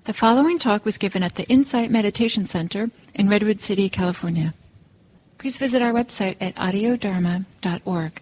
The following talk was given at the Insight Meditation Center in Redwood City, California. Please visit our website at audiodharma.org.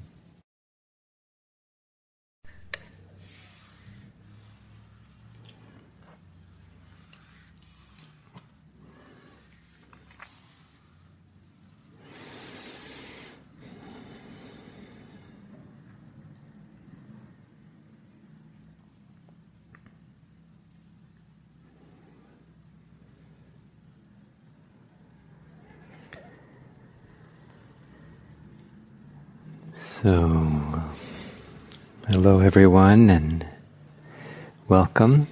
So, hello everyone and welcome.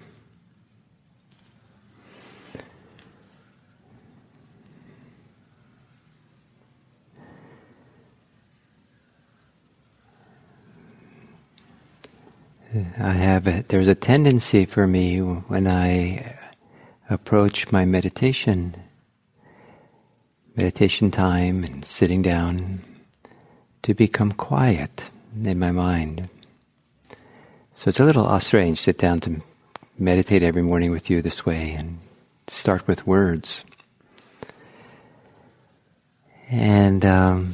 There's a tendency for me when I approach my meditation time and sitting down to become quiet in my mind. So it's a little strange to sit down to meditate every morning with you this way and start with words. And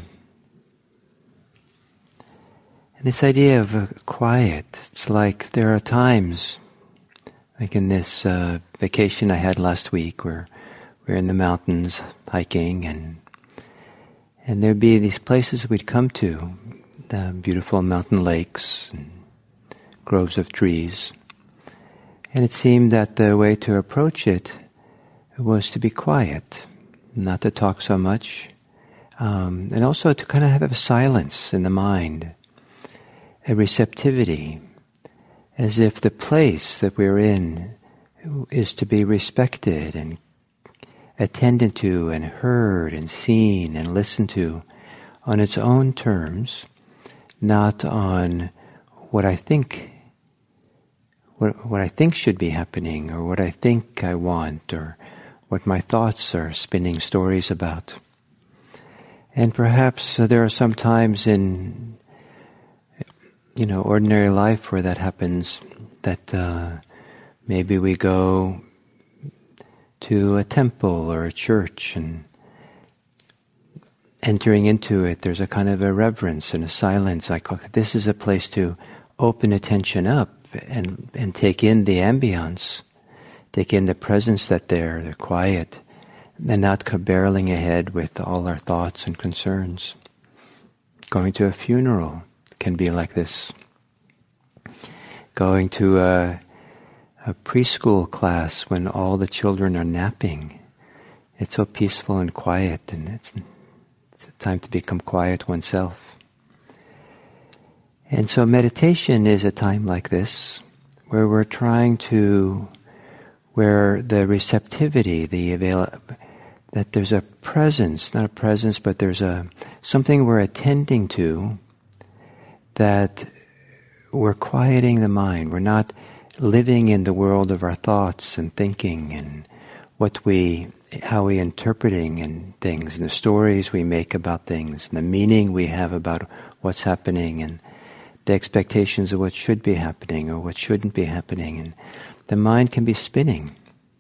this idea of quiet, it's like there are times, like in this vacation I had last week where we were in the mountains hiking and there'd be these places we'd come to, the beautiful mountain lakes and groves of trees. And it seemed that the way to approach it was to be quiet, not to talk so much, and also to kind of have a silence in the mind, a receptivity, as if the place that we're in is to be respected and attended to and heard and seen and listened to on its own terms, not on what I think should be happening or what I think I want or what my thoughts are spinning stories about. And perhaps there are some times in ordinary life where that happens, that maybe we go to a temple or a church, and entering into it, there's a kind of a reverence and a silence. This is a place to open attention up and take in the ambience, take in the presence that they're quiet, and not barreling ahead with all our thoughts and concerns. Going to a funeral can be like this. Going to a preschool class when all the children are napping. It's so peaceful and quiet, and it's a time to become quiet oneself. And so meditation is a time like this, where we're trying to, where the receptivity, that there's a presence, not a presence, but there's something we're attending to, that we're quieting the mind. We're not living in the world of our thoughts and thinking and how we interpreting and things and the stories we make about things and the meaning we have about what's happening and the expectations of what should be happening or what shouldn't be happening. And the mind can be spinning.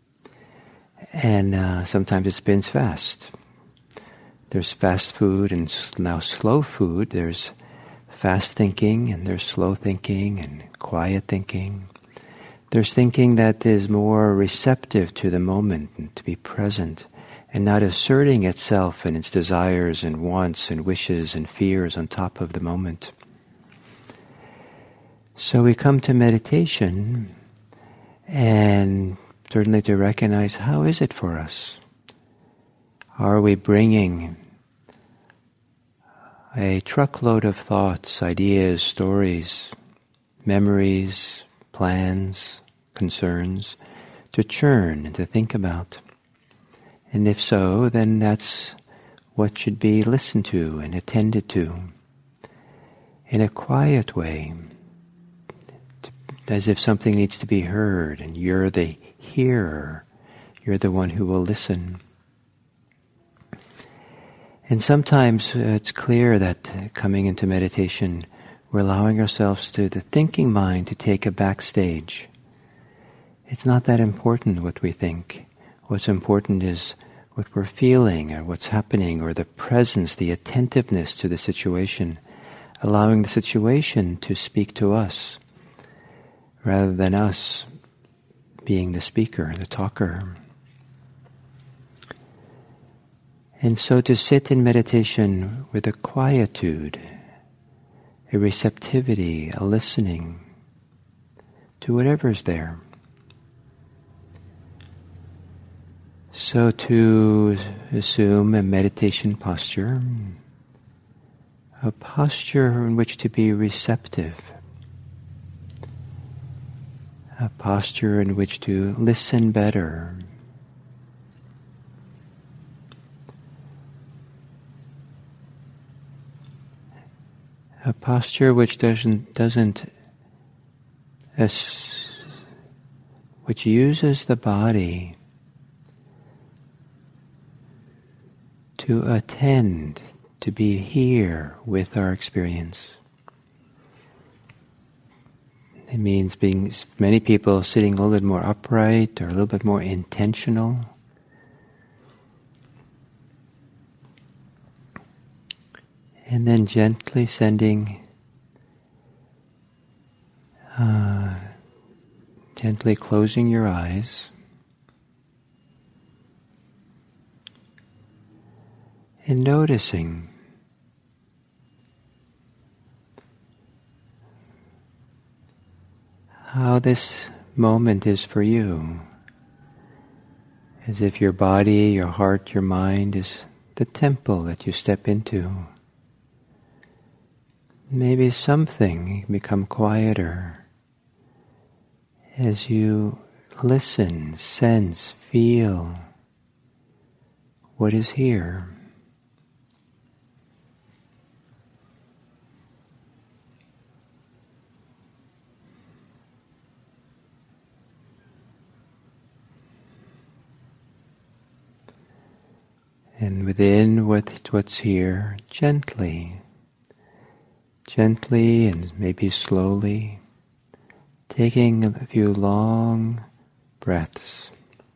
And sometimes it spins fast. There's fast food and now slow food. There's fast thinking and there's slow thinking and quiet thinking. There's thinking that is more receptive to the moment and to be present and not asserting itself and its desires and wants and wishes and fears on top of the moment. So we come to meditation and certainly to recognize, how is it for us? Are we bringing a truckload of thoughts, ideas, stories, memories, plans, concerns to churn and to think about? And if so, then that's what should be listened to and attended to in a quiet way, as if something needs to be heard and you're the hearer, you're the one who will listen. And sometimes it's clear that coming into meditation, we're allowing ourselves to the thinking mind to take a backstage it's not that important what we think. What's important is what we're feeling or what's happening, or the presence, the attentiveness to the situation, allowing the situation to speak to us rather than us being the speaker, the talker. And so to sit in meditation with a quietude, a receptivity, a listening to whatever's there. So to assume a meditation posture, a posture in which to be receptive, a posture in which to listen better, a posture which which uses the body to attend, to be here with our experience. It means being, many people sitting a little bit more upright or a little bit more intentional. And then gently gently closing your eyes. And noticing how this moment is for you, as if your body, your heart, your mind is the temple that you step into. Maybe something can become quieter as you listen, sense, feel what is here. And within what's here, gently and maybe slowly, taking a few long breaths.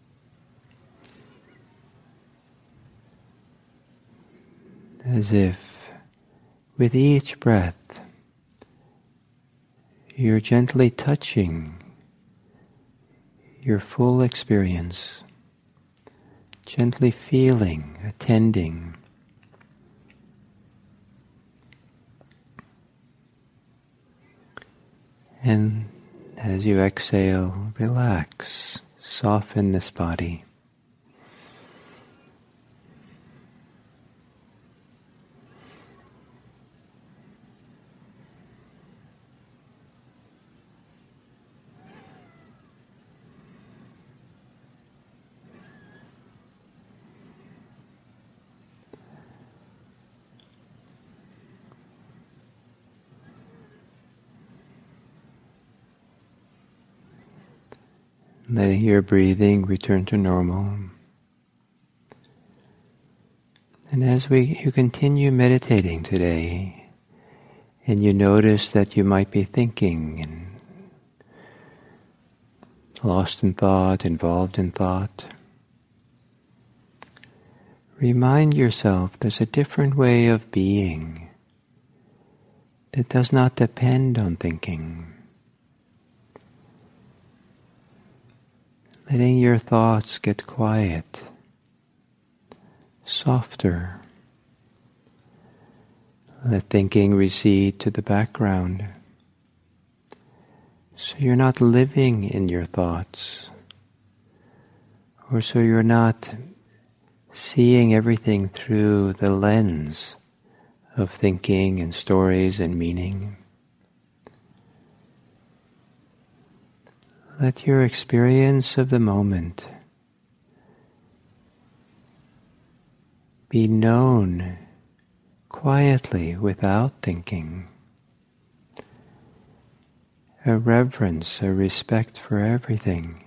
As if with each breath, you're gently touching your full experience. Gently feeling, attending. And as you exhale, relax, soften this body. Letting your breathing return to normal. And as you continue meditating today, and you notice that you might be thinking and lost in thought, involved in thought, remind yourself there's a different way of being that does not depend on thinking. Letting your thoughts get quiet, softer. Let thinking recede to the background. So you're not living in your thoughts, or so you're not seeing everything through the lens of thinking and stories and meaning. Let your experience of the moment be known quietly without thinking. A reverence, a respect for everything.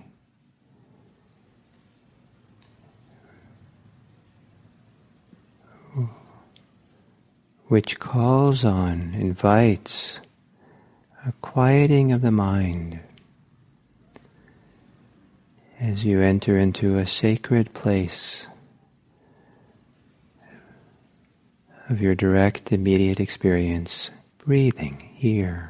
Which calls on, invites a quieting of the mind. as you enter into a sacred place of your direct, immediate experience, breathing here.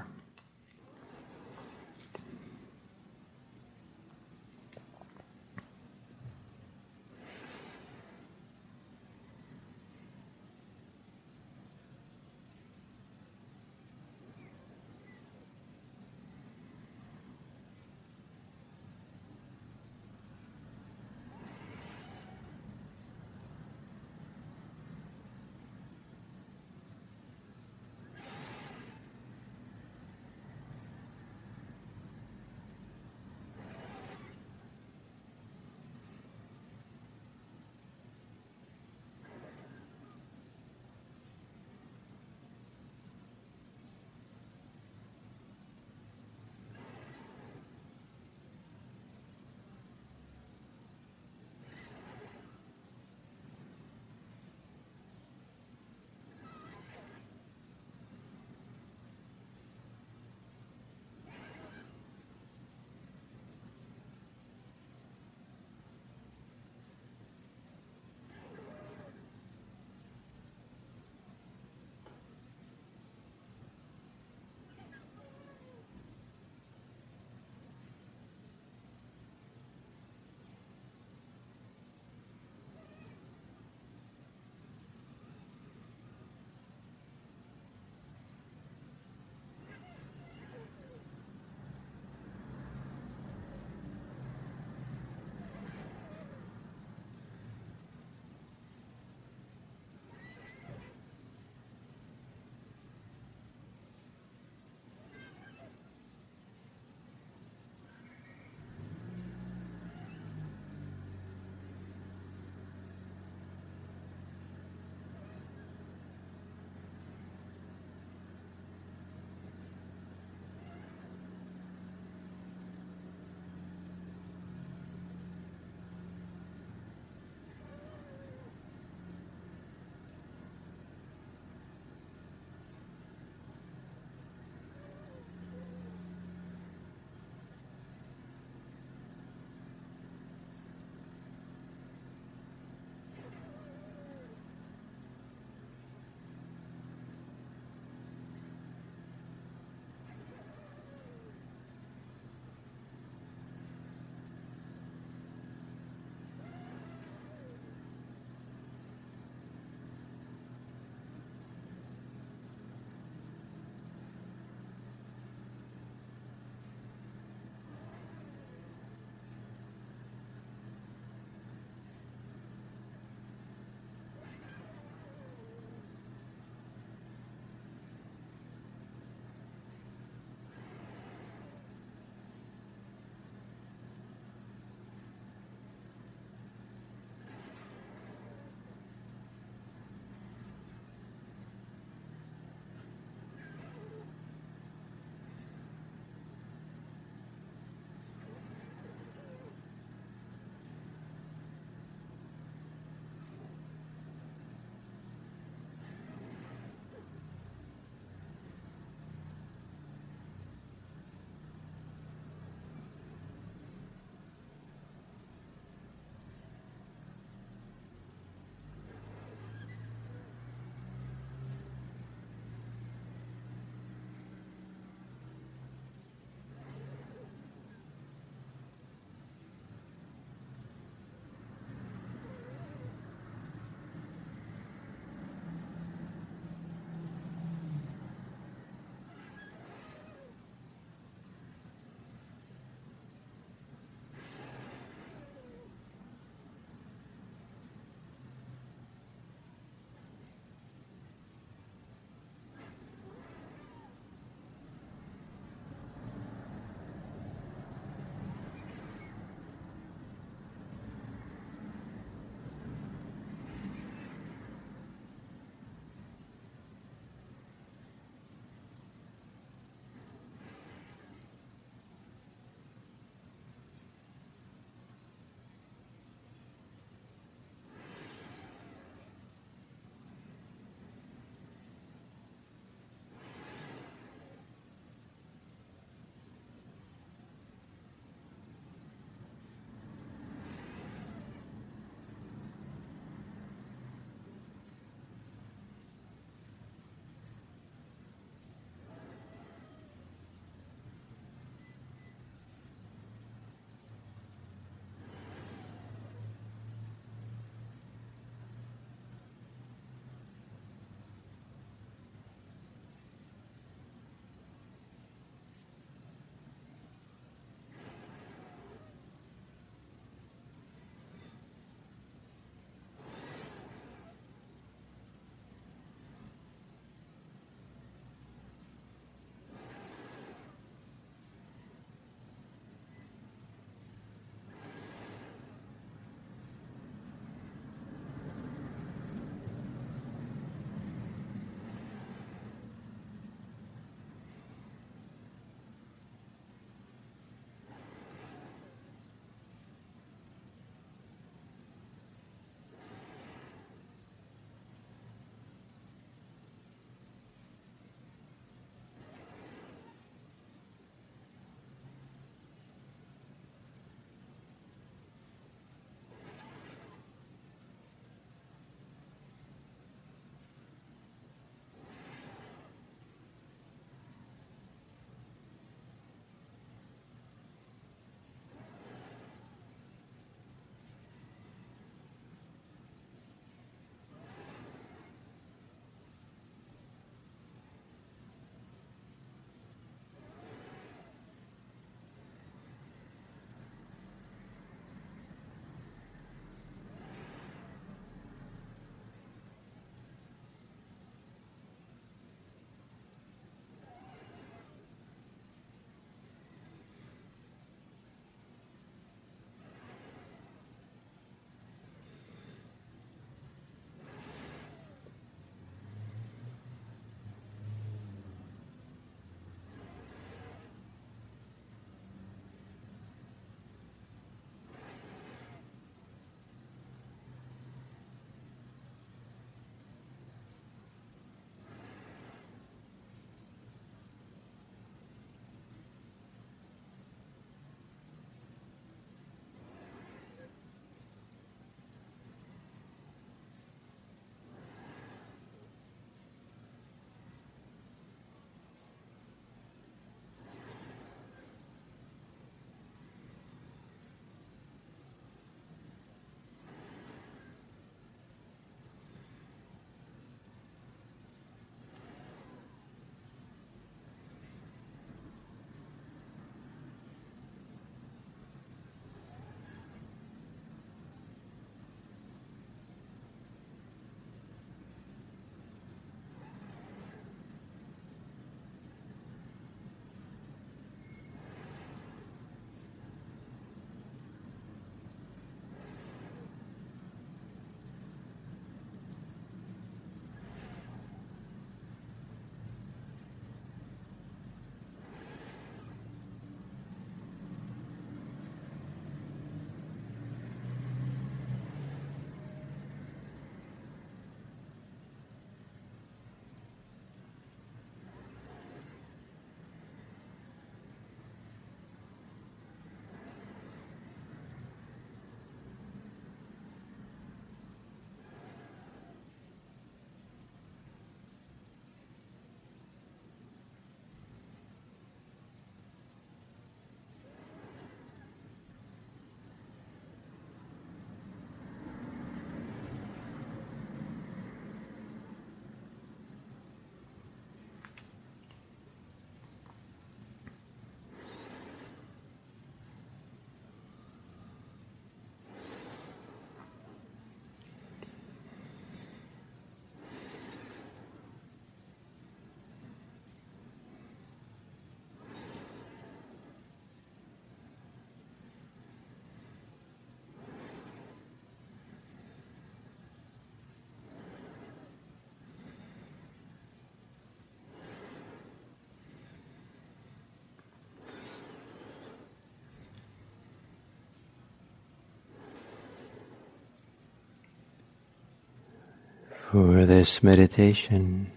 For this meditation,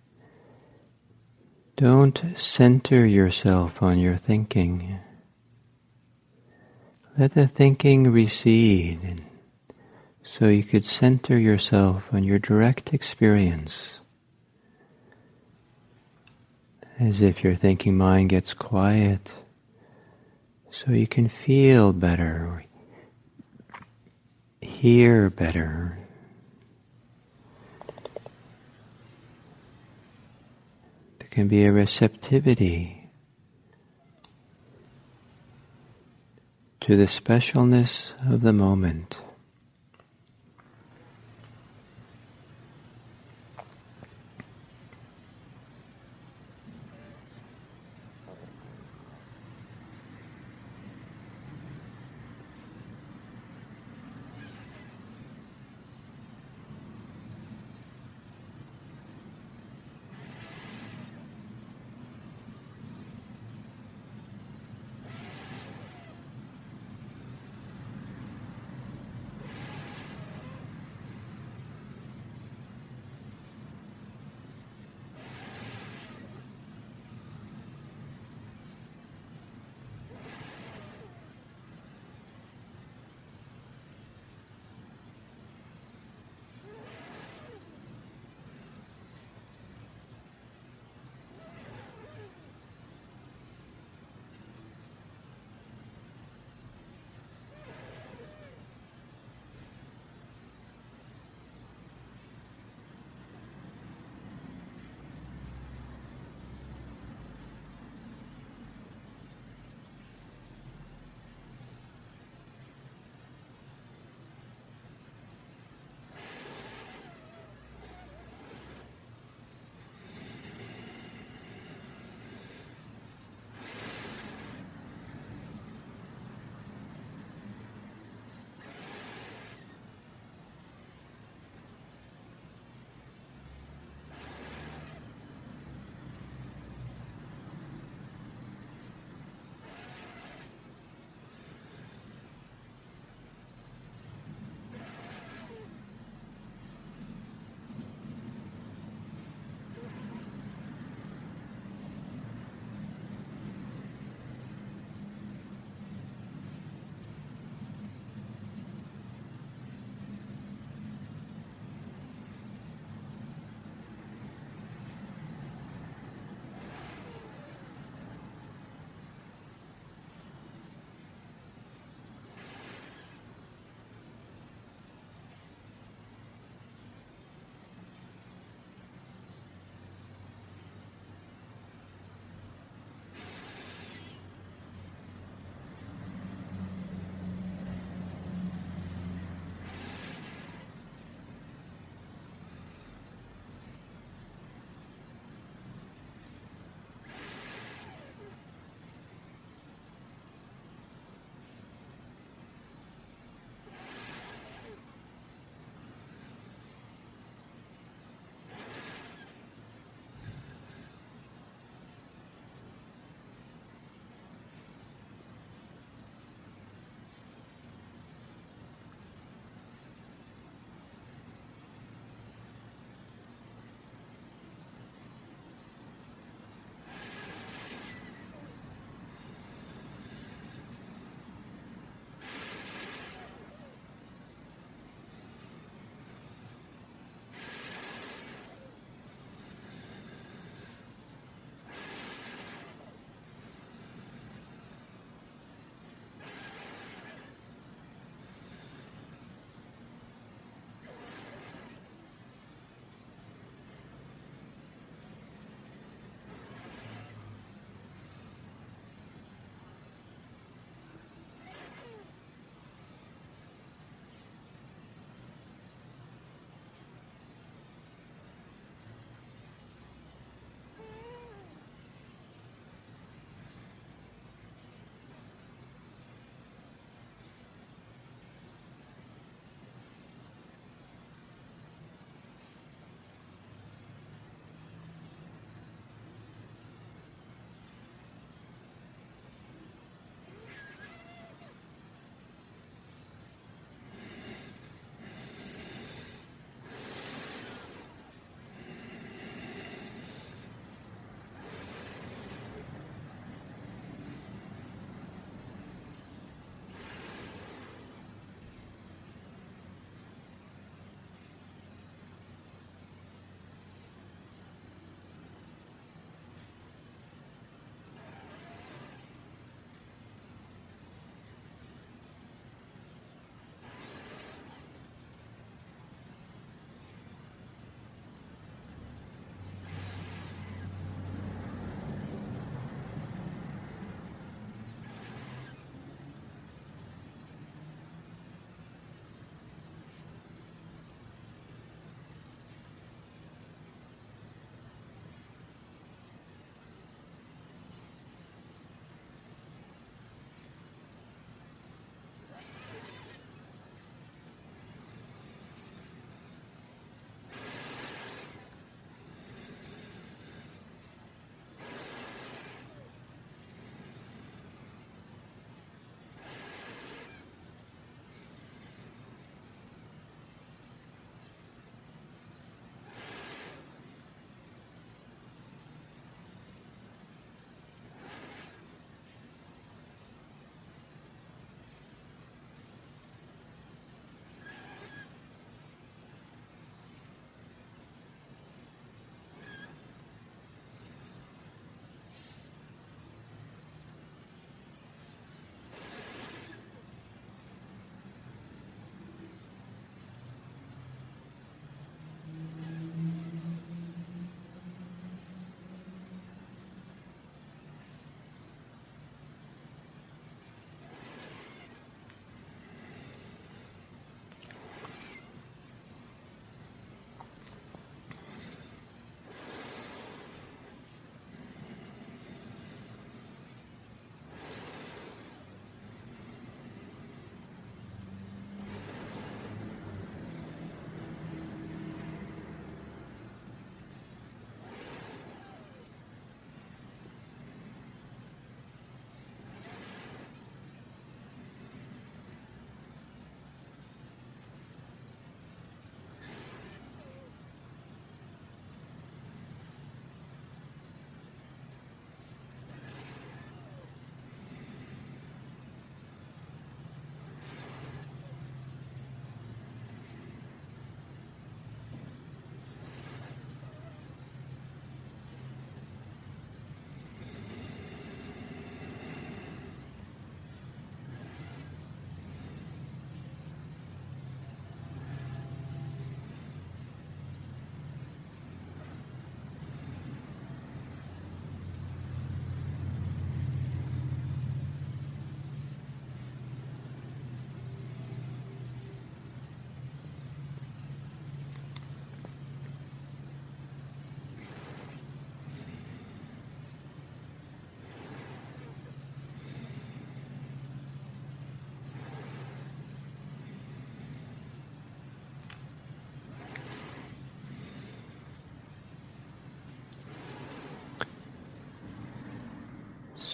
don't center yourself on your thinking. Let the thinking recede, so you could center yourself on your direct experience. As if your thinking mind gets quiet, so you can feel better, or hear better. There can be a receptivity to the specialness of the moment.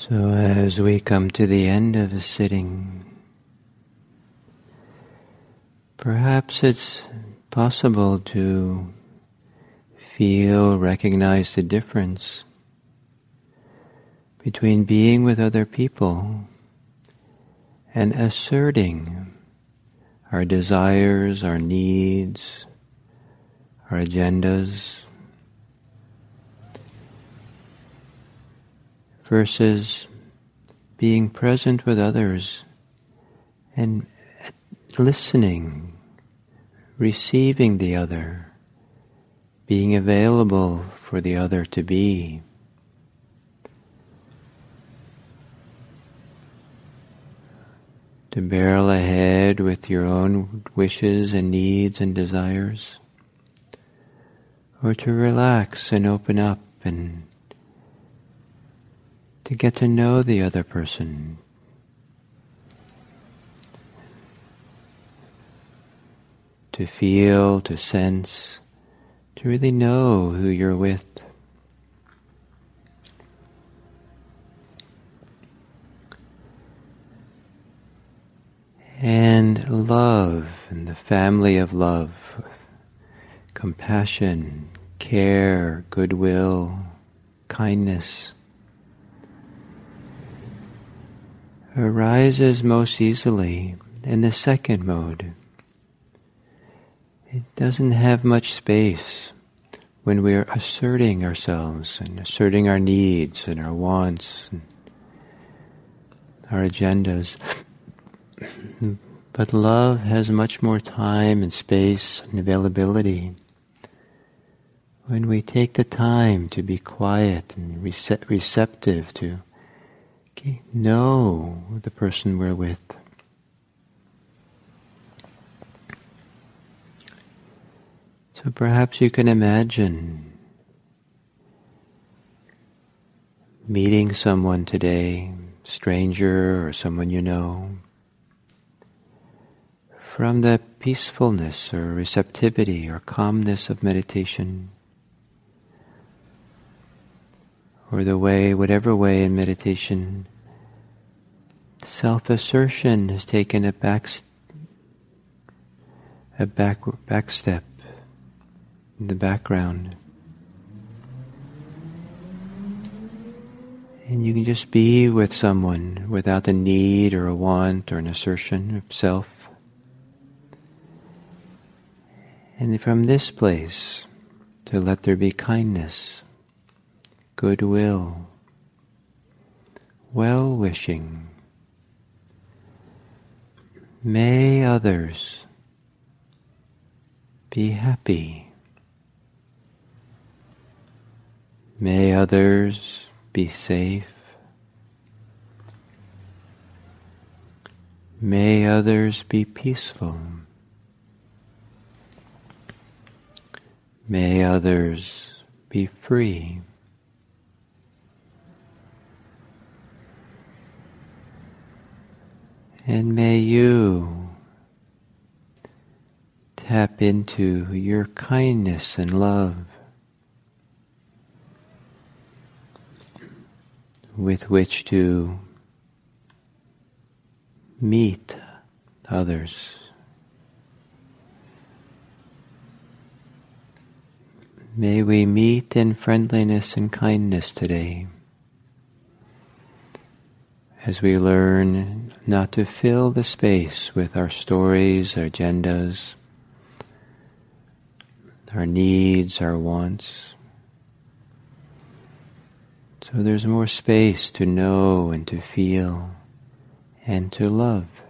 So as we come to the end of the sitting, perhaps it's possible to recognize the difference between being with other people and asserting our desires, our needs, our agendas, versus being present with others and listening, receiving the other, being available for the other to be. To barrel ahead with your own wishes and needs and desires, or to relax and open up and to get to know the other person. To feel, to sense, to really know who you're with. And love, and the family of love, compassion, care, goodwill, kindness, arises most easily in the second mode. It doesn't have much space when we're asserting ourselves and asserting our needs and our wants and our agendas. But love has much more time and space and availability when we take the time to be quiet and receptive to know the person we're with. So perhaps you can imagine meeting someone today, stranger or someone you know, from the peacefulness or receptivity or calmness of meditation, or the way, whatever way in meditation, self-assertion has taken a back step in the background. And you can just be with someone without a need or a want or an assertion of self. And from this place, to let there be kindness, goodwill, well-wishing. May others be happy. May others be safe. May others be peaceful. May others be free. And may you tap into your kindness and love with which to meet others. May we meet in friendliness and kindness today, as we learn not to fill the space with our stories, our agendas, our needs, our wants. So there's more space to know and to feel and to love.